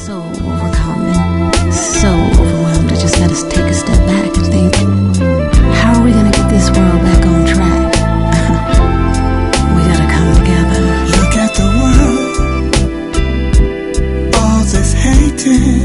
so overcome and so overwhelmed. I just gotta take a step back and think, how are we gonna get this world back on track? We gotta come together. Look at the world, all this hating.